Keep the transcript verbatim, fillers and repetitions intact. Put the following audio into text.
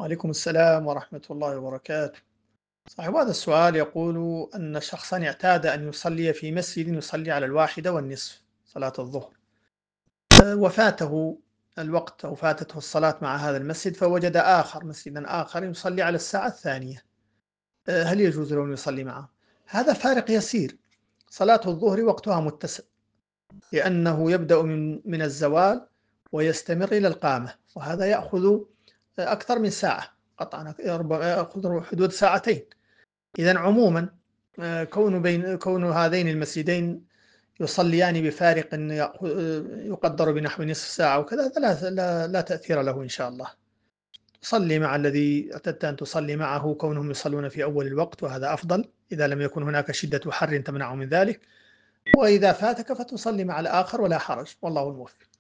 وعليكم السلام ورحمة الله وبركاته. صاحب هذا السؤال يقول أن شخصا اعتاد أن يصلي في مسجد يصلي على الواحدة والنصف صلاة الظهر، أه، وفاته الوقت أو فاتته الصلاة مع هذا المسجد، فوجد آخر مسجدا آخر يصلي على الساعة الثانية. أه، هل يجوز له أن يصلي معه؟ هذا فارق يسير. صلاة الظهر وقتها متسع، لأنه يبدأ من من الزوال ويستمر إلى القامة، وهذا يأخذ أكثر من ساعة، قطعا يأخذ حدود ساعتين. إذا عموما آه، كون بين كون هذين المسجدين يصليان بفارق يأخ- يقدر بنحو نصف ساعة وكذا، هذا لا, لا, لا تأثير له إن شاء الله. صلي مع الذي اعتدت أن تصلي معه، كونهم يصلون في أول الوقت، وهذا أفضل إذا لم يكن هناك شدة حر تمنع من ذلك. وإذا فاتك فتصلي مع الآخر ولا حرج، والله الموفق.